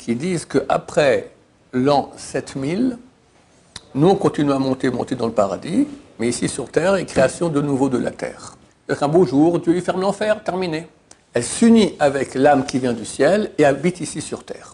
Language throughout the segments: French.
qui disent qu'après l'an 7000, nous on continue à monter dans le paradis, mais ici sur terre, et création de nouveau de la terre. Donc un beau jour, Dieu lui ferme l'enfer, terminé. Elle s'unit avec l'âme qui vient du ciel et habite ici sur terre.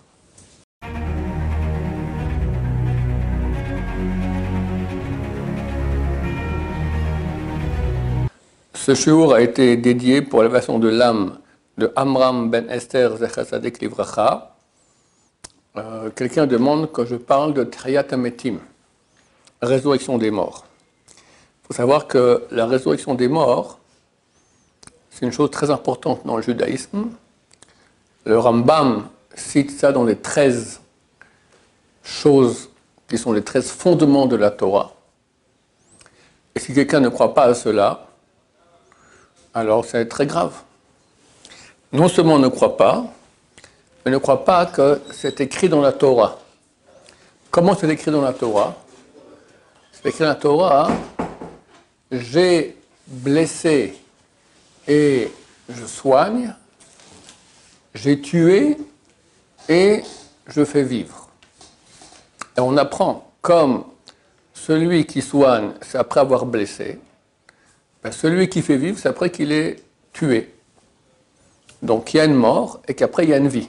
Ce shiur a été dédié pour l'élévation de l'âme de Amram ben Esther Zecher Tzaddik Livracha. Quelqu'un demande que je parle de Tchiyat HaMetim, résurrection des morts. Il faut savoir que la résurrection des morts, c'est une chose très importante dans le judaïsme. Le Rambam cite ça dans les 13 choses qui sont les 13 fondements de la Torah. Et si quelqu'un ne croit pas à cela, alors c'est très grave. Non seulement on ne croit pas, mais ne croit pas que c'est écrit dans la Torah. Comment c'est écrit dans la Torah? C'est écrit dans la Torah, j'ai blessé et je soigne, j'ai tué et je fais vivre. Et on apprend comme celui qui soigne, c'est après avoir blessé, ben celui qui fait vivre, c'est après qu'il est tué. Donc il y a une mort et qu'après il y a une vie.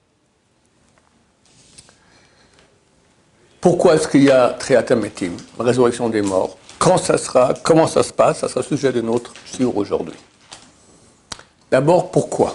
Pourquoi est-ce qu'il y a Tchiyat HaMetim, résurrection des morts? Quand ça sera, comment ça se passe? Ça sera le sujet de notre shiur aujourd'hui. D'abord, pourquoi?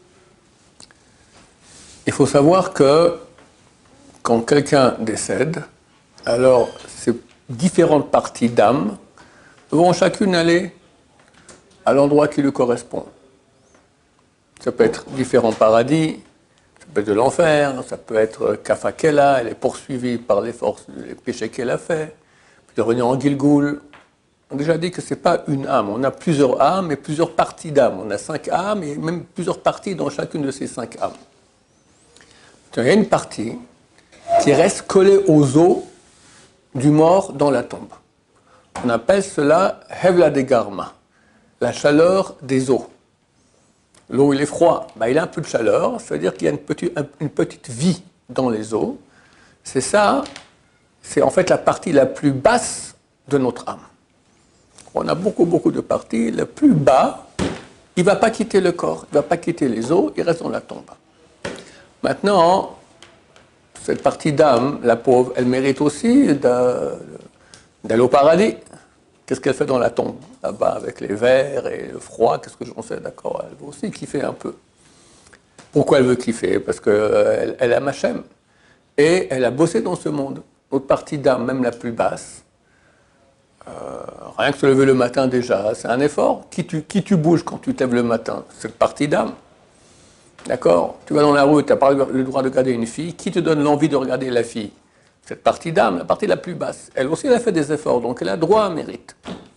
Il faut savoir que quand quelqu'un décède, alors ces différentes parties d'âme vont chacune aller à l'endroit qui lui correspond. Ça peut être différents paradis, ça peut être de l'enfer, ça peut être Kafakela, elle est poursuivie par les forces, les péchés qu'elle a fait, puis revenir en Gilgoul. On a déjà dit que ce n'est pas une âme, on a plusieurs âmes et plusieurs parties d'âme. On a 5 âmes et même plusieurs parties dans chacune de ces 5 âmes. Il y a une partie qui reste collée aux os du mort dans la tombe. On appelle cela Hevla de Garma, la chaleur des os. L'eau, il est froid, il a un peu de chaleur, ça veut dire qu'il y a une petite vie dans les os. C'est ça, c'est en fait la partie la plus basse de notre âme. On a beaucoup de parties, le plus bas, il ne va pas quitter le corps, il ne va pas quitter les os, il reste dans la tombe. Maintenant, cette partie d'âme, la pauvre, elle mérite aussi d'aller au paradis. Qu'est-ce qu'elle fait dans la tombe? Là-bas, avec les vers et le froid, qu'est-ce que j'en sais, d'accord? Elle veut aussi kiffer un peu. Pourquoi elle veut kiffer? Parce qu'elle aime Hachem. Et elle a bossé dans ce monde. Notre partie d'âme, même la plus basse, rien que se lever le matin déjà, c'est un effort. Qui tu bouges quand tu te lèves le matin? Cette partie d'âme. D'accord? Tu vas dans la rue, tu n'as pas le droit de regarder une fille. Qui te donne l'envie de regarder la fille? Cette partie d'âme, la partie la plus basse. Elle aussi, elle a fait des efforts, donc elle a droit à mérite.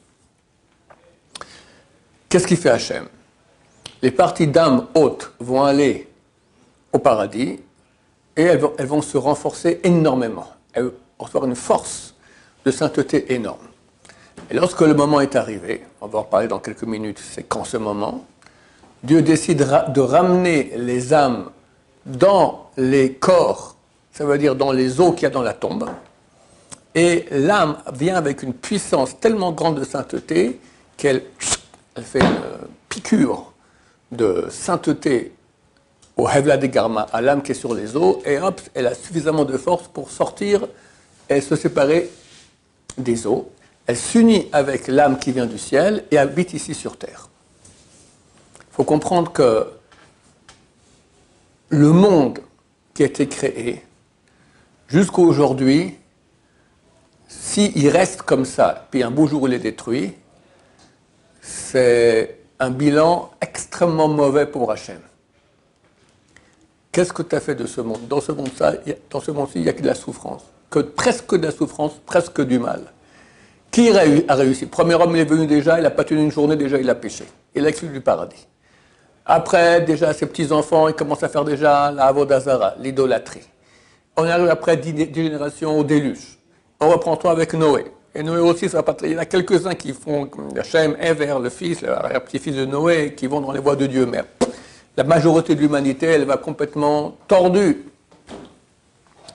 Qu'est-ce qui fait Hachem? Les parties d'âme hautes vont aller au paradis et elles vont se renforcer énormément. Elles vont avoir une force de sainteté énorme. Et lorsque le moment est arrivé, on va en parler dans quelques minutes, c'est quand ce moment, Dieu décide de ramener les âmes dans les corps, ça veut dire dans les os qu'il y a dans la tombe, et l'âme vient avec une puissance tellement grande de sainteté qu'elle fait une piqûre de sainteté au Hevla de Garma, à l'âme qui est sur les os, et hop, elle a suffisamment de force pour sortir et se séparer des os. Elle s'unit avec l'âme qui vient du ciel et habite ici sur terre. Il faut comprendre que le monde qui a été créé, jusqu'à aujourd'hui, s'il reste comme ça, puis un beau jour il est détruit, c'est un bilan extrêmement mauvais pour Hachem. Qu'est-ce que tu as fait de ce monde? Dans ce monde-ci, il n'y a que de la souffrance. Presque de la souffrance, presque du mal. Qui a réussi? Le premier homme, il est venu déjà, il n'a pas tenu une journée, déjà il a péché. Il a exclu du paradis. Après, déjà, ses petits-enfants, ils commencent à faire déjà la Avodazara, l'idolâtrie. On arrive après 10 générations au déluge. On reprend tout avec Noé. Et Noé aussi, ça va pas. Il y en a quelques-uns qui font, Hachem, Ever, le fils, le petit-fils de Noé, qui vont dans les voies de Dieu. Mais la majorité de l'humanité, elle va complètement tordue.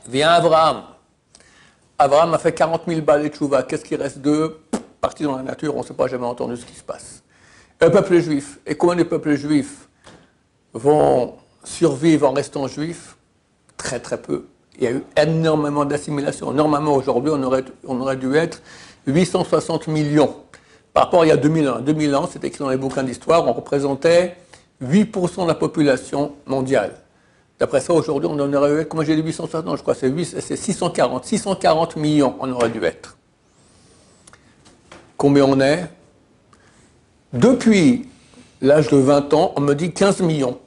Vient Abraham. Abraham a fait 40 000 balles et tchouva. Qu'est-ce qui reste d'eux? Parti dans la nature, on ne sait pas jamais entendu ce qui se passe. Le peuple juif. Et combien de peuples juifs vont survivre en restant juifs? Très très peu. Il y a eu énormément d'assimilation. Normalement, aujourd'hui, on aurait dû être 860 millions. Par rapport à il y a 2000 ans. 2000 ans, c'est écrit dans les bouquins d'histoire, on représentait 8% de la population mondiale. D'après ça, aujourd'hui, on en aurait dû être, comment j'ai dit 860, non, je crois que c'est 640. 640 millions, on aurait dû être. Combien on est? Depuis l'âge de 20 ans, on me dit 15 millions.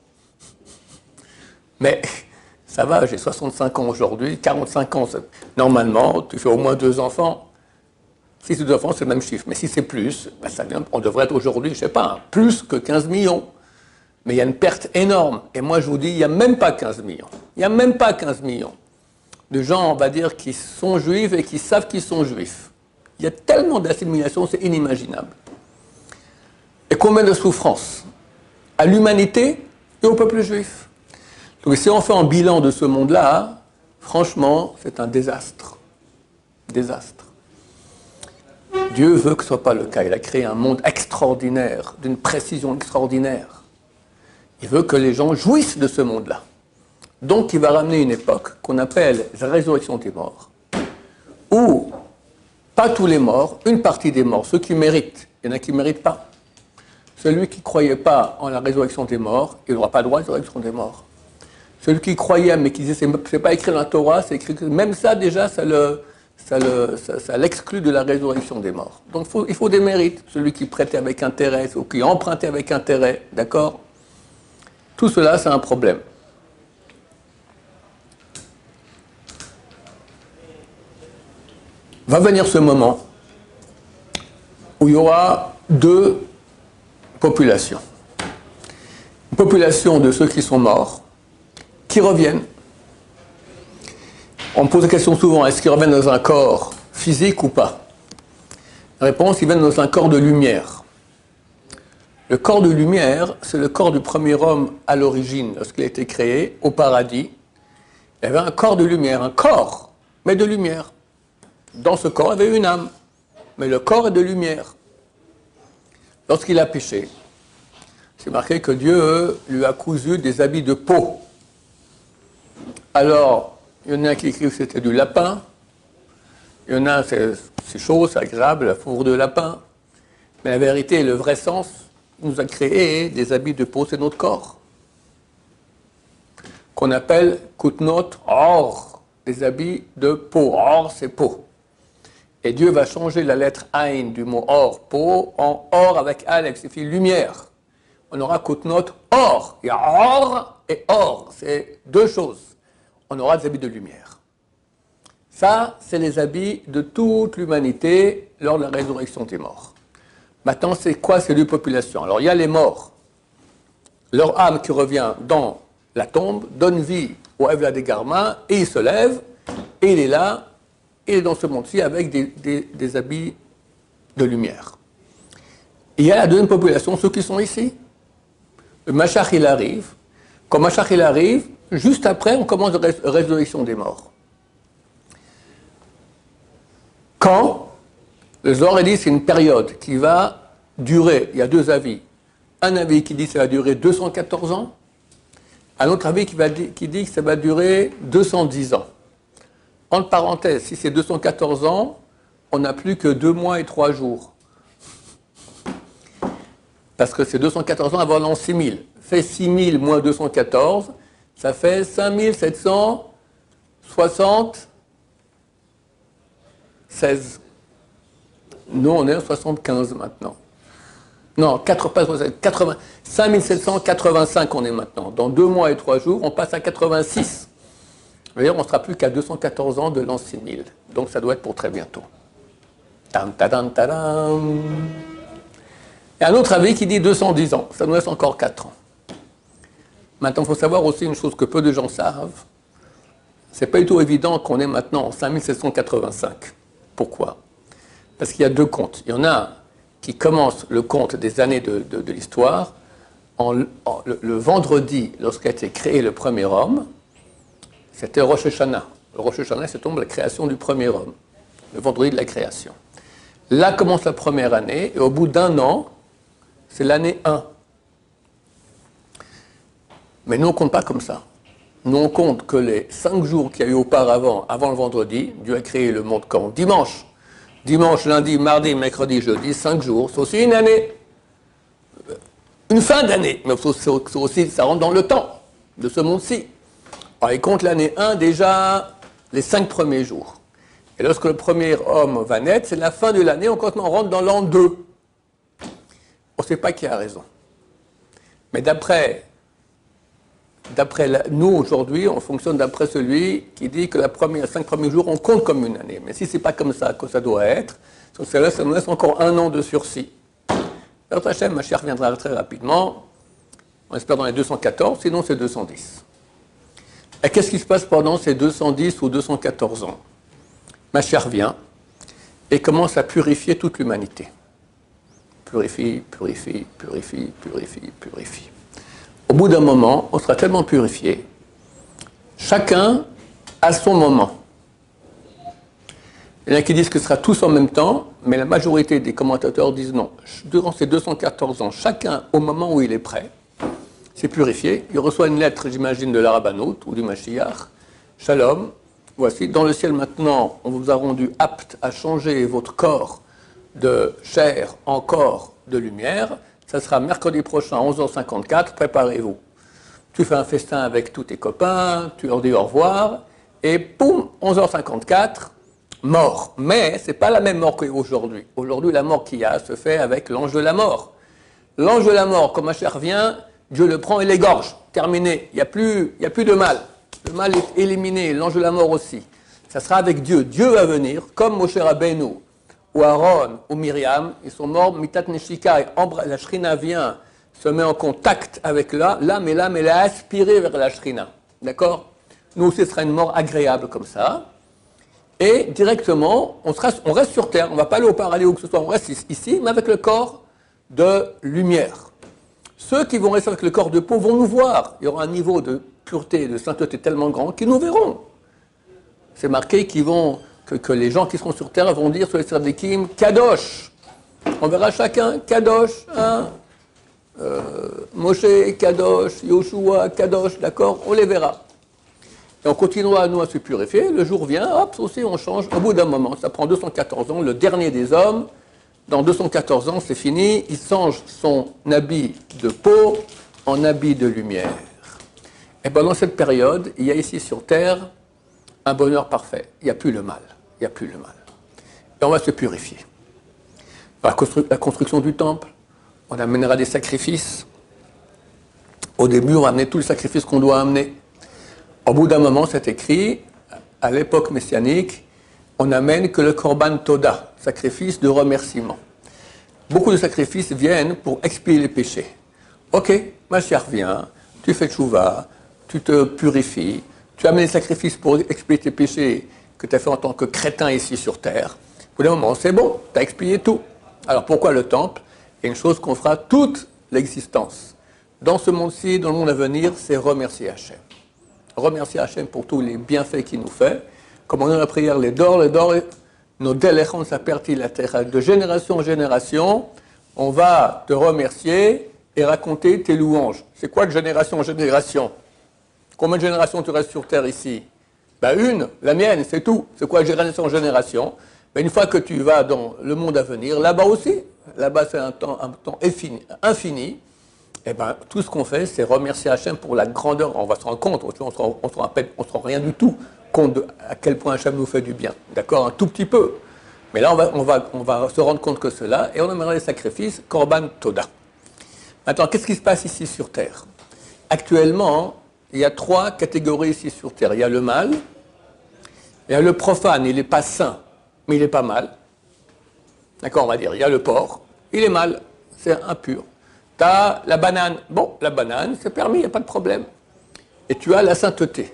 Mais ça va, j'ai 65 ans aujourd'hui, 45 ans. Normalement, tu fais au moins 2 enfants. Si c'est 2 enfants, c'est le même chiffre. Mais si c'est plus, ben on devrait être aujourd'hui, je ne sais pas, plus que 15 millions. Mais il y a une perte énorme. Et moi, je vous dis, il n'y a même pas 15 millions. Il n'y a même pas 15 millions de gens, on va dire, qui sont juifs et qui savent qu'ils sont juifs. Il y a tellement d'assimilation, c'est inimaginable. Et combien de souffrances à l'humanité et au peuple juif. Donc si on fait un bilan de ce monde-là, franchement, c'est un désastre. Désastre. Dieu veut que ce ne soit pas le cas. Il a créé un monde extraordinaire, d'une précision extraordinaire. Il veut que les gens jouissent de ce monde-là. Donc il va ramener une époque qu'on appelle la résurrection des morts, où pas tous les morts, une partie des morts, ceux qui méritent, il y en a qui ne méritent pas. Celui qui ne croyait pas en la résurrection des morts, il n'aura pas droit à la résurrection des morts. Celui qui croyait, mais qui disait c'est pas écrit dans la Torah, c'est écrit, même ça déjà, ça l'exclut de la résurrection des morts. Donc il faut des mérites. Celui qui prêtait avec intérêt, ou qui empruntait avec intérêt, d'accord? Tout cela, c'est un problème. Va venir ce moment où il y aura 2 populations. Une population de ceux qui sont morts, qui reviennent. On me pose la question souvent, est-ce qu'ils reviennent dans un corps physique ou pas? La réponse, ils viennent dans un corps de lumière. Le corps de lumière, c'est le corps du premier homme à l'origine, lorsqu'il a été créé, au paradis. Il y avait un corps de lumière, un corps, mais de lumière. Dans ce corps, il y avait une âme, mais le corps est de lumière. Lorsqu'il a péché, c'est marqué que Dieu lui a cousu des habits de peau. Alors, il y en a qui écrivent que c'était du lapin, il y en a, c'est chaud, c'est agréable, la fourrure de lapin, mais la vérité, le vrai sens, il nous a créé des habits de peau, c'est notre corps, qu'on appelle kutnot or, des habits de peau. Or, c'est peau. Et Dieu va changer la lettre Ain du mot or, peau, en or avec Aleph, c'est signifie lumière. On aura kutnot or. Il y a or et or, c'est 2 choses. On aura des habits de lumière. Ça, c'est les habits de toute l'humanité lors de la résurrection des morts. Maintenant, c'est quoi ces 2 populations? Alors, il y a les morts. Leur âme qui revient dans la tombe donne vie au Evla des Garma et il se lève et il est là, il est dans ce monde-ci avec des habits de lumière. Et il y a la deuxième population, ceux qui sont ici. Le Mashiach, il arrive. Quand Mashiach, il arrive, juste après, on commence la résurrection des morts. Quand le Zohar dit c'est une période qui va durer, il y a 2 avis. Un avis qui dit que ça va durer 214 ans, un autre avis qui dit que ça va durer 210 ans. Entre parenthèses, si c'est 214 ans, on n'a plus que 2 mois et 3 jours. Parce que c'est 214 ans avant l'an 6000. Fait 6000 moins 214, ça fait 5776. Nous, on est en 75 maintenant. Non, 5785 on est maintenant. Dans 2 mois et 3 jours, on passe à 86. D'ailleurs, on ne sera plus qu'à 214 ans de l'an 6000. Donc ça doit être pour très bientôt. Tam, tadam, tadam. Et un autre avis qui dit 210 ans. Ça nous laisse encore 4 ans. Maintenant, il faut savoir aussi une chose que peu de gens savent. C'est pas du tout évident qu'on est maintenant en 5785. Pourquoi? Parce qu'il y a 2 comptes. Il y en a qui commencent le compte des années de l'histoire le vendredi, lorsqu'a été créé le premier homme, c'était Rosh Hashanah. Le Rosh Hashanah, ça tombe la création du premier homme, le vendredi de la création. Là commence la première année, et au bout d'un an, c'est l'année 1. Mais nous, on ne compte pas comme ça. Nous, on compte que les 5 jours qu'il y a eu auparavant, avant le vendredi, Dieu a créé le monde quand dimanche. Dimanche, lundi, mardi, mercredi, jeudi, 5 jours, c'est aussi une année. Une fin d'année, mais aussi, ça rentre dans le temps de ce monde-ci. Alors, il compte l'année 1 déjà les 5 premiers jours. Et lorsque le premier homme va naître, c'est la fin de l'année, on rentre dans l'an 2. On ne sait pas qui a raison. Mais d'après nous, aujourd'hui, on fonctionne d'après celui qui dit que les 5 premiers jours, on compte comme une année. Mais si ce n'est pas comme ça que ça doit être, ça nous laisse encore un an de sursis. Notre Hachem, ma chère, viendra très rapidement. On espère dans les 214, sinon c'est 210. Et qu'est-ce qui se passe pendant ces 210 ou 214 ans? Ma chère vient et commence à purifier toute l'humanité. Purifie, purifie, purifie, purifie, purifie. Au bout d'un moment, on sera tellement purifié, chacun a son moment. Il y en a qui disent que ce sera tous en même temps, mais la majorité des commentateurs disent non. Durant ces 214 ans, chacun, au moment où il est prêt, s'est purifié. Il reçoit une lettre, j'imagine, de la Rabbanout ou du Mashiach. Shalom, voici, dans le ciel maintenant, on vous a rendu apte à changer votre corps de chair en corps de lumière. Ça sera mercredi prochain à 11h54, préparez-vous. Tu fais un festin avec tous tes copains, tu leur dis au revoir, et poum, 11h54, mort. Mais ce n'est pas la même mort qu'aujourd'hui. Aujourd'hui, la mort qu'il y a se fait avec l'ange de la mort. L'ange de la mort, quand Mashiach vient, Dieu le prend et l'égorge. Terminé. Il n'y a plus de mal. Le mal est éliminé, l'ange de la mort aussi. Ça sera avec Dieu. Dieu va venir, comme Moshe Rabbeinu, ou Aaron, ou Myriam, ils sont morts, Mitat Neshika, et la Shrina vient, se met en contact avec l'âme, et l'âme, elle est aspirée vers la Shrina. D'accord? Nous aussi, ce sera une mort agréable comme ça. Et directement, on reste sur Terre, on ne va pas aller au paradis ou que ce soit, on reste ici, mais avec le corps de lumière. Ceux qui vont rester avec le corps de peau vont nous voir. Il y aura un niveau de pureté et de sainteté tellement grand qu'ils nous verront. C'est marqué que les gens qui seront sur Terre vont dire sur les Tzadikim, Kadosh. On verra chacun, Kadosh, hein, Moshe, Kadosh, Yoshua, Kadosh, d'accord? On les verra. Et on continuera, nous, à se purifier. Le jour vient, hop, aussi, on change. Au bout d'un moment, ça prend 214 ans, le dernier des hommes. Dans 214 ans, c'est fini. Il change son habit de peau en habit de lumière. Et pendant cette période, il y a ici sur Terre un bonheur parfait. Il n'y a plus le mal. Il n'y a plus le mal. Et on va se purifier. La construction du temple, on amènera des sacrifices. Au début, on va amener tous les sacrifices qu'on doit amener. Au bout d'un moment, c'est écrit, à l'époque messianique, on n'amène que le Korban Toda, sacrifice de remerciement. Beaucoup de sacrifices viennent pour expier les péchés. Ok, Mashiach vient, tu fais tchouva, tu te purifies, tu amènes les sacrifices pour expier tes péchés que tu as fait en tant que crétin ici sur terre. Au bout d'un moment, c'est bon, tu as expié tout. Alors pourquoi le temple? Il y a une chose qu'on fera toute l'existence. Dans ce monde-ci, dans le monde à venir, c'est remercier Hachem. Remercier Hachem pour tous les bienfaits qu'il nous fait. Comme on dit dans la prière, les dors, nos délechons s'apertit la terre. De génération en génération, on va te remercier et raconter tes louanges. C'est quoi de génération en génération? Combien de générations tu restes sur terre ici? Ben une, la mienne, c'est tout. C'est quoi de génération en génération? Ben une fois que tu vas dans le monde à venir, là-bas aussi, là-bas c'est un temps infini. Et ben, tout ce qu'on fait, c'est remercier Hachem pour la grandeur. On va se rendre compte, on ne se rend rien du tout compte à quel point Hachem nous fait du bien. D'accord? Un tout petit peu. Mais là, on va se rendre compte que cela, et on amènera les sacrifices, Korban Toda. Maintenant, qu'est-ce qui se passe ici sur Terre? Actuellement, il y a 3 catégories ici sur Terre. Il y a le mal, il y a le profane, il n'est pas sain, mais il n'est pas mal. D'accord, on va dire. Il y a le porc, il est mal, c'est impur. Tu as la banane. Bon, la banane, c'est permis, il n'y a pas de problème. Et tu as la sainteté.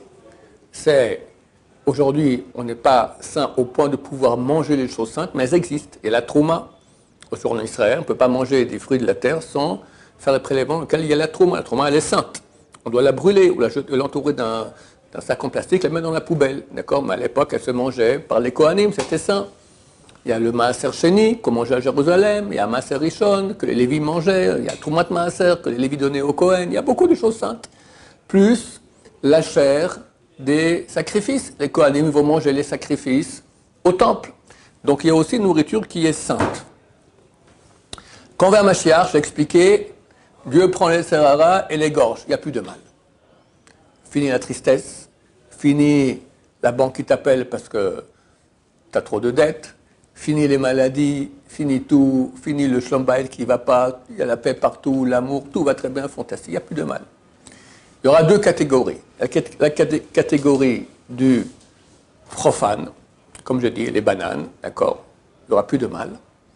Aujourd'hui, on n'est pas saint au point de pouvoir manger les choses saintes, mais elles existent. Et la trouma, en Israël, on ne peut pas manger des fruits de la terre sans faire le prélèvement dans lequel il y a la trouma. La trouma, elle est sainte. On doit la brûler ou l'entourer d'un un sac en plastique, la met dans la poubelle, d'accord? Mais à l'époque, elle se mangeait par les Kohanim, c'était sain. Il y a le Maaser Sheni, qu'on mangeait à Jérusalem, il y a Maaser Rishon, que les Lévis mangeaient, il y a Troumat Maaser, que les Lévis donnaient au Kohen, il y a beaucoup de choses saintes. Plus la chair des sacrifices. Les Kohanim vont manger les sacrifices au temple. Donc il y a aussi une nourriture qui est sainte. Quand on va à Mashiach, j'ai expliqué, Dieu prend les serrara et les gorge, il n'y a plus de mal. Fini la tristesse, fini la banque qui t'appelle parce que tu as trop de dettes, fini les maladies, fini tout, fini le shlombaïl qui ne va pas, il y a la paix partout, l'amour, tout va très bien, fantastique, il n'y a plus de mal. Il y aura deux catégories. La catégorie du profane, comme je dis, les bananes, d'accord, il n'y aura plus de mal,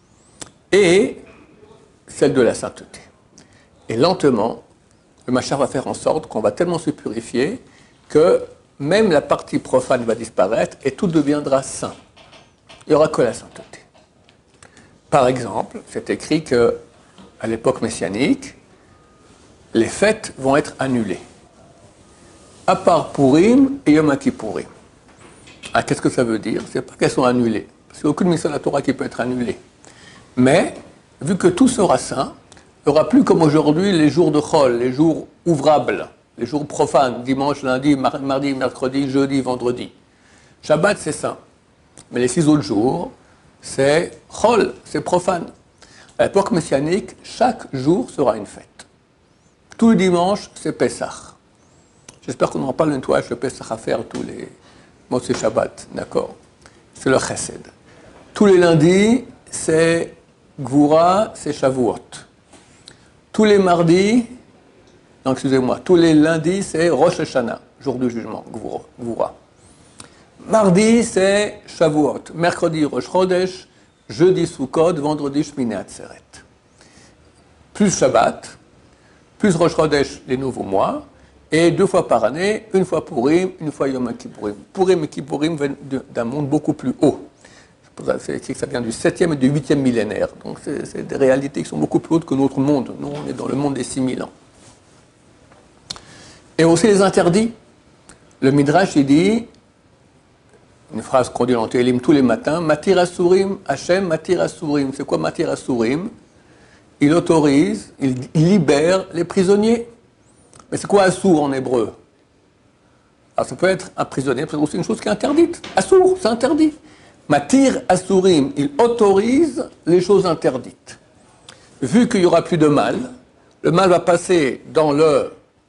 et celle de la sainteté. Et lentement, le Mashiach va faire en sorte qu'on va tellement se purifier que même la partie profane va disparaître et tout deviendra saint. Il n'y aura que la sainteté. Par exemple, c'est écrit qu'à l'époque messianique, les fêtes vont être annulées. À part Purim et Yom Kippourim. Ah, qu'est-ce que ça veut dire? C'est pas qu'elles sont annulées. Parce qu'il n'y a aucune mission de la Torah qui peut être annulée. Mais, vu que tout sera saint, il n'y aura plus comme aujourd'hui les jours de Chol, les jours ouvrables, les jours profanes, dimanche, lundi, mardi, mercredi, jeudi, vendredi. Shabbat, c'est saint. Mais les 6 autres jours, c'est Chol, c'est profane. À l'époque messianique, chaque jour sera une fête. Tous les dimanches, c'est Pessah. J'espère qu'on n'aura pas le nettoyage de Pessah à faire tous les Motzei Shabbat, d'accord? C'est le Chesed. Tous les lundis, c'est Gvura, c'est Shavuot. Tous les mardis, non, excusez-moi, tous les lundis, c'est Rosh Hashanah, jour du jugement, Gvura. Mardi, c'est Shavuot. Mercredi, Rosh Chodesh. Jeudi, Sukkot. Vendredi, Shmini Atzeret. Plus Shabbat, plus Rosh Chodesh, les nouveaux mois. Et 2 fois par année, une fois Purim, une fois Yom Kippourim. Purim et Kippourim viennent d'un monde beaucoup plus haut. C'est écrit que ça vient du 7e et du 8e millénaire. Donc c'est des réalités qui sont beaucoup plus hautes que notre monde. Nous, on est dans le monde des 6000 ans. Et aussi les interdits. Le Midrash, il dit, une phrase qu'on dit dans Télim tous les matins, Matir Asurim, Hachem Matir Asurim. C'est quoi Matir Asurim? Il autorise, il libère les prisonniers. Mais c'est quoi Assour en hébreu? Alors ça peut être un prisonnier, c'est aussi une chose qui est interdite. Assour, c'est interdit. Matir Asurim, il autorise les choses interdites. Vu qu'il n'y aura plus de mal, le mal va passer dans le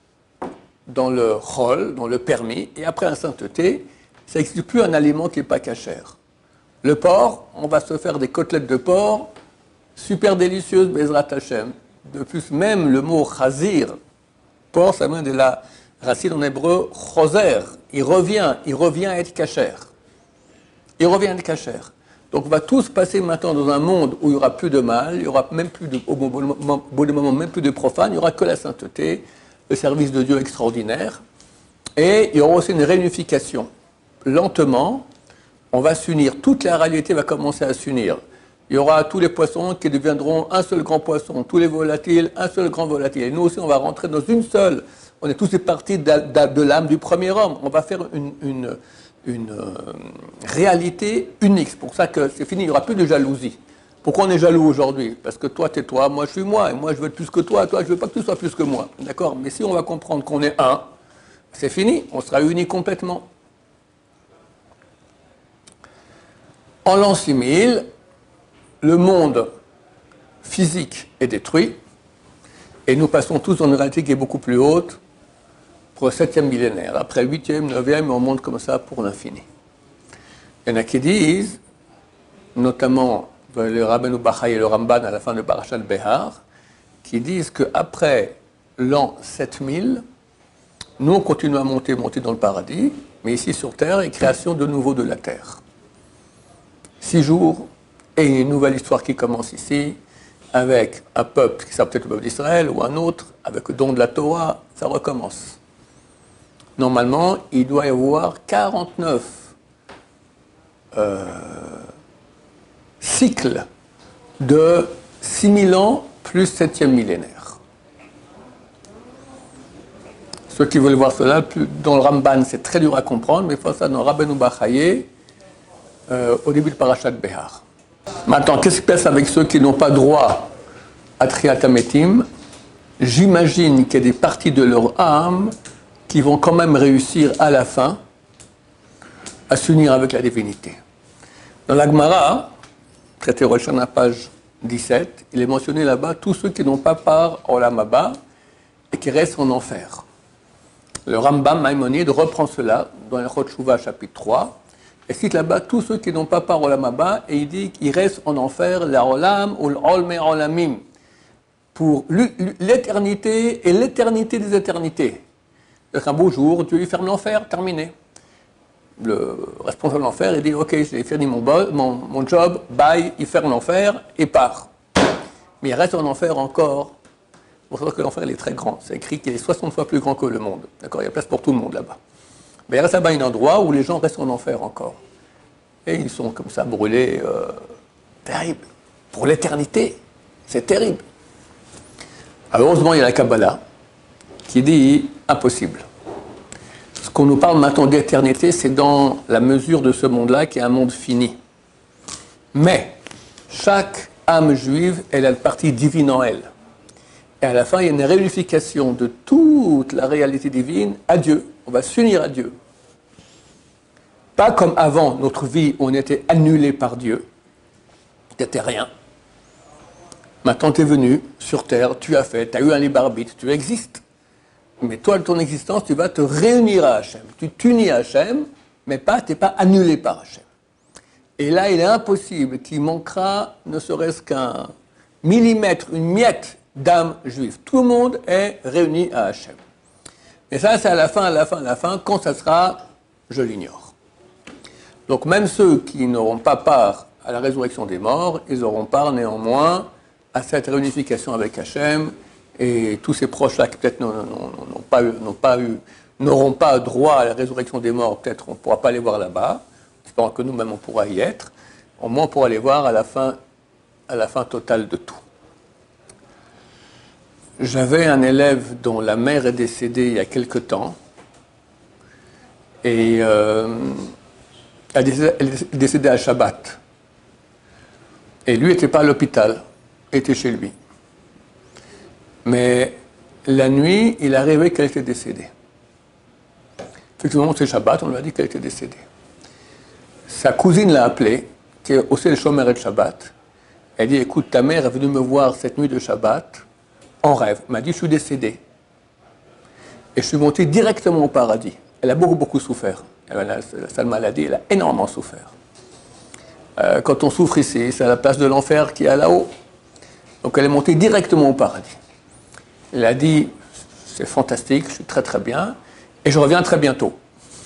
chol, dans le permis, et après la sainteté, ça n'existe plus un aliment qui n'est pas cachère. Le porc, on va se faire des côtelettes de porc, super délicieuses, Bezrat Hashem. De plus, même le mot chazir, porc, ça vient de la racine en hébreu choser. Il revient à être cachère. Il revient à être cachère. Donc on va tous passer maintenant dans un monde où il n'y aura plus de mal, il n'y aura même plus au bout du moment, même plus de profane, il n'y aura que la sainteté, le service de Dieu extraordinaire. Et il y aura aussi une réunification. Lentement, on va s'unir. Toute la réalité va commencer à s'unir. Il y aura tous les poissons qui deviendront un seul grand poisson, tous les volatiles, un seul grand volatile. Et nous aussi, on va rentrer dans une seule. On est tous des parties de l'âme du premier homme. On va faire une réalité unique. C'est pour ça que c'est fini, il n'y aura plus de jalousie. Pourquoi on est jaloux aujourd'hui? Parce que toi, t'es toi, moi, je suis moi, et moi, je veux être plus que toi, je ne veux pas que tu sois plus que moi. D'accord? Mais si on va comprendre qu'on est un, c'est fini, on sera unis complètement. En l'an 6000, le monde physique est détruit, et nous passons tous dans une réalité qui est beaucoup plus haute pour le 7e millénaire. Après le 8e, 9e, on monte comme ça pour l'infini. Il y en a qui disent, notamment le Rabbeinu Bachai et le Ramban à la fin de Parashat Behar, qui disent qu'après l'an 7000, nous on continue à monter dans le paradis, mais ici sur Terre, il y a création de nouveau de la Terre. 6 jours, et une nouvelle histoire qui commence ici, avec un peuple qui sera peut-être le peuple d'Israël, ou un autre, avec le don de la Torah, ça recommence. Normalement, il doit y avoir 49 cycles de 6000 ans plus 7e millénaire. Ceux qui veulent voir cela, dans le Ramban, c'est très dur à comprendre, mais il faut ça dans Rabbeinu Bachaye, au début de Parashat Behar. Maintenant, qu'est-ce qui se passe avec ceux qui n'ont pas droit à Triat Hametim? J'imagine qu'il y a des parties de leur âme qui vont quand même réussir à la fin à s'unir avec la divinité. Dans la Gemara, traité Rosh Hashanah, page 17, il est mentionné là-bas tous ceux qui n'ont pas part au Olam Haba et qui restent en enfer. Le Rambam Maïmonide reprend cela dans le Chot Shuvah, chapitre 3, et cite là-bas tous ceux qui n'ont pas part au Olam Haba, et il dit qu'ils restent en enfer, la Olam ou l'Olme Olamim, pour l'éternité et l'éternité des éternités. Donc un beau jour, Dieu lui ferme l'enfer, terminé. Le responsable de l'enfer, il dit « Ok, j'ai fini mon job, bye », il ferme l'enfer et part. Mais il reste en enfer encore. Pour savoir que l'enfer, il est très grand. C'est écrit qu'il est 60 fois plus grand que le monde. D'accord, il y a place pour tout le monde là-bas. Mais il reste là-bas un endroit où les gens restent en enfer encore. Et ils sont comme ça brûlés. Terrible. Pour l'éternité, c'est terrible. Alors, heureusement, il y a la Kabbalah qui dit impossible. Ce qu'on nous parle maintenant d'éternité, c'est dans la mesure de ce monde-là qui est un monde fini. Mais chaque âme juive, elle a une partie divine en elle. Et à la fin, il y a une réunification de toute la réalité divine à Dieu. On va s'unir à Dieu. Pas comme avant notre vie, où on était annulé par Dieu. Tu n'étais rien. Maintenant, tu es venu sur Terre, tu as fait, tu as eu un libre arbitre, tu existes. Mais toi, de ton existence, tu vas te réunir à Hachem. Tu t'unis à Hachem, mais tu n'es pas annulé par Hachem. Et là, il est impossible qu'il manquera ne serait-ce qu'un millimètre, une miette d'âme juive. Tout le monde est réuni à Hachem. Et ça, c'est à la fin. Quand ça sera, je l'ignore. Donc même ceux qui n'auront pas part à la résurrection des morts, ils auront part néanmoins à cette réunification avec Hachem, et tous ces proches-là qui peut-être n'auront pas droit à la résurrection des morts, peut-être on ne pourra pas les voir là-bas, espérant que nous-mêmes on pourra y être, au moins on pourra les voir à la fin totale de tout. J'avais un élève dont la mère est décédée il y a quelque temps, et elle est décédée à Shabbat. Et lui n'était pas à l'hôpital, il était chez lui. Mais la nuit, il arrivait qu'elle était décédée. Effectivement, c'est Shabbat, on lui a dit qu'elle était décédée. Sa cousine l'a appelé, qui est aussi le chômeur de Shabbat. Elle dit, écoute, ta mère est venue me voir cette nuit de Shabbat, en rêve. Elle m'a dit, je suis décédé. Et je suis monté directement au paradis. Elle a beaucoup souffert. Elle a cette maladie, elle a énormément souffert. Quand on souffre ici, c'est à la place de l'enfer qui est là-haut. Donc elle est montée directement au paradis. Elle a dit, c'est fantastique, je suis très bien, et je reviens très bientôt.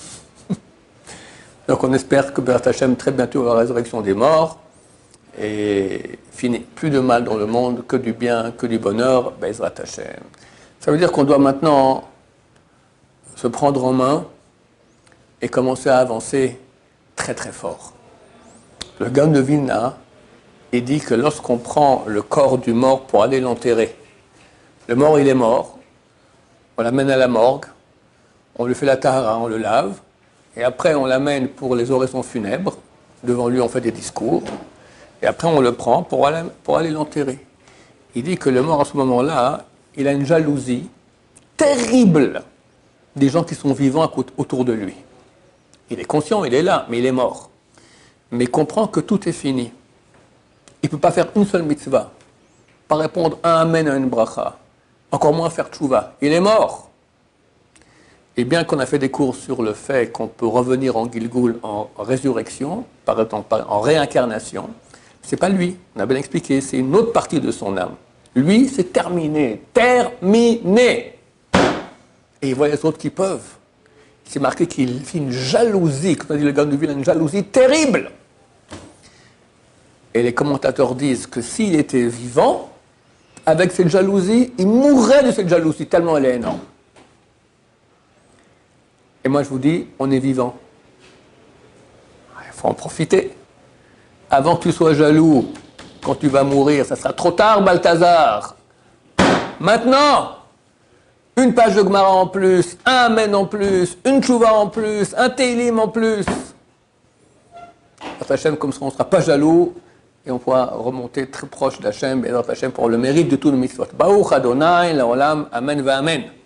Donc on espère que Be'ezrat Hashem très bientôt la résurrection des morts, et fini. Plus de mal dans le monde, que du bien, que du bonheur, Be'ezrat Hashem. Ça veut dire qu'on doit maintenant se prendre en main et commencer à avancer très fort. Le Gaon de Vilna, il dit que lorsqu'on prend le corps du mort pour aller l'enterrer, le mort il est mort, on l'amène à la morgue, on lui fait la tahara, on le lave, et après on l'amène pour les oraisons funèbres, devant lui on fait des discours, et après on le prend pour aller l'enterrer. Il dit que le mort à ce moment-là, il a une jalousie terrible des gens qui sont vivants autour de lui. Il est conscient, il est là, mais il est mort. Mais il comprend que tout est fini. Il ne peut pas faire une seule mitzvah, pas répondre un amen à une bracha, encore moins faire tchouva. Il est mort. Et bien qu'on a fait des cours sur le fait qu'on peut revenir en Gilgul, en résurrection, par exemple en réincarnation, c'est pas lui. On a bien expliqué, c'est une autre partie de son âme. Lui, c'est terminé. Terminé. Et il voit les autres qui peuvent. C'est marqué qu'il fait une jalousie, comme a dit le Gaon de Vilna, une jalousie terrible. Et les commentateurs disent que s'il était vivant, avec cette jalousie, il mourrait de cette jalousie, tellement elle est énorme. Et moi je vous dis, on est vivant. Il faut en profiter. Avant que tu sois jaloux, quand tu vas mourir, ça sera trop tard, Balthazar. Maintenant, une page de Gemara en plus, un Amen en plus, une Tchouva en plus, un Teilim en plus. Hachem, comme ça, on ne sera pas jaloux et on pourra remonter très proche d'Hachem, et Hachem pour le mérite de tous nos mitzvot. Baruch Adonai, Laolam, Amen va Amen.